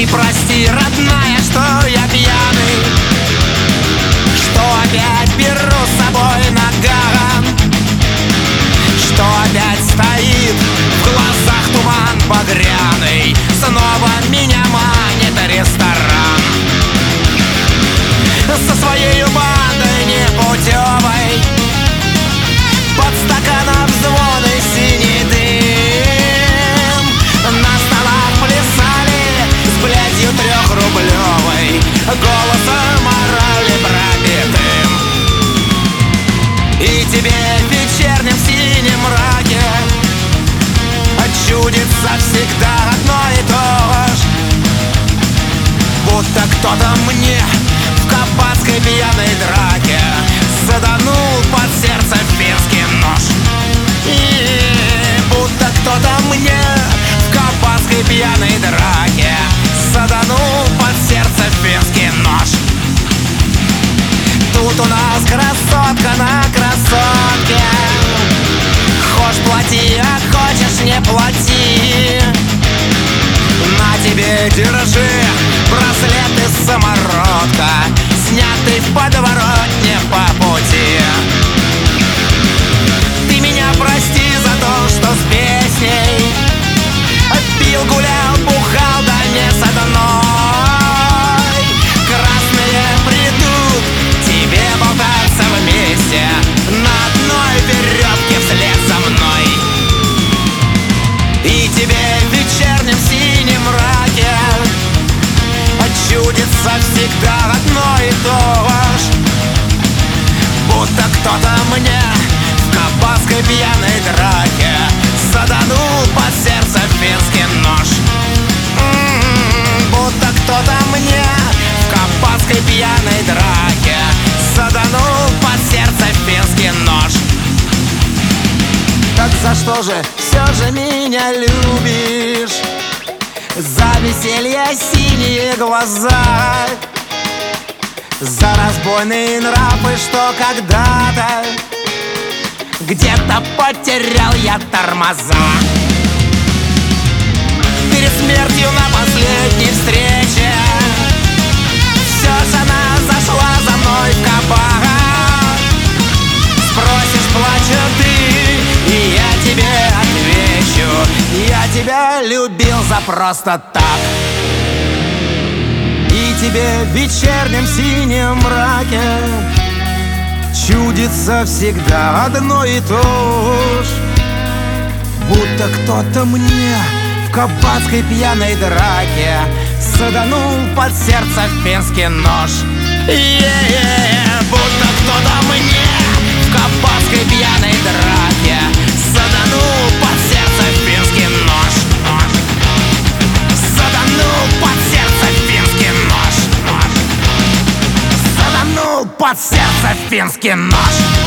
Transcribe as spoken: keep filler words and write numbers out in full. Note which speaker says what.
Speaker 1: прости, родная, что я пьяный, что опять беру с собой наган, что опять стоит в глазах туман багряный. Снова меня манит ресторан со своей бандой непутевой. Под стаканом звон и синий дым, на столах плясали с блядью трехрублевой, голосом морали пропитым. И тебе в вечернем синем мраке чудится всегда одно и то же, будто кто-то мне в кабацкой пьяной драке саданул под сердце финский нож. И будто кто-то мне в кабацкой пьяной драке саданул под сердце финский нож. Тут у нас красотка на красотке, хочешь плати, а хочешь не плати. На тебе держи браслет из самородка, снятый в подворотне по пути. Ты меня прости за то, что с песней пил, гулял, бухал, да не с одной. Красные придут тебе болтаться вместе на одной веревке вслед за мной. И тебе в вечернем синем мраке чудится всегда одно и то же, будто кто-то мне в кабацкой пьяной драке саданул под сердце финский нож. М-м-м, будто кто-то мне в кабацкой пьяной драке саданул под сердце финский нож. Так за что же все же меня любишь? За веселье синие глаза, за разбойные нравы, что когда-то где-то потерял я тормоза. Перед смертью на последней встрече все же она зашла за мной в кабак. Спросишь, плача ты, и я тебе отвечу: я тебя любил за просто так. И тебе в вечернем синем мраке чудится всегда одно и то же, будто кто-то мне в кабацкой пьяной драке саданул под сердце финский нож. Yeah-yeah, будто кто-то мне в кабацкой пьяной драке саданул под сердце финский нож. Саданул под сердце финский нож. Саданул под сердце финский нож.